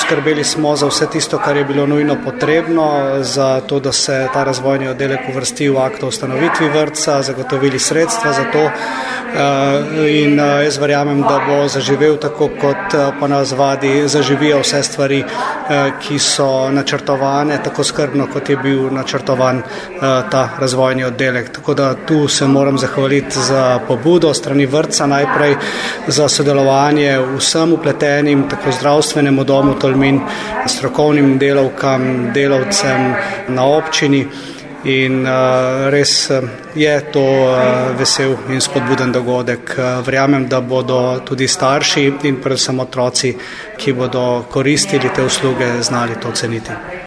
Poskrbeli smo za vse tisto, kar je bilo nujno potrebno, za to, da se ta razvojni oddelek uvrsti v akt o ustanovitvi vrtca, zagotovili sredstva za to in jaz verjamem, da bo zaživel tako, kot ponavadi zaživijo vse stvari, ki so načrtovane, tako skrbno, kot je bil načrtovan ta razvojni oddelek. Tako da tu se moram zahvaliti za pobudo strani vrtca, najprej za sodelovanje vsem upletenim, tako zdravstvenemu domu Tolmin, strokovnim delavkam, delavcem na občini in res je to vesel in spodbuden dogodek. Verjamem, da bodo tudi starši in predvsem otroci, ki bodo koristili te usluge, znali to ceniti.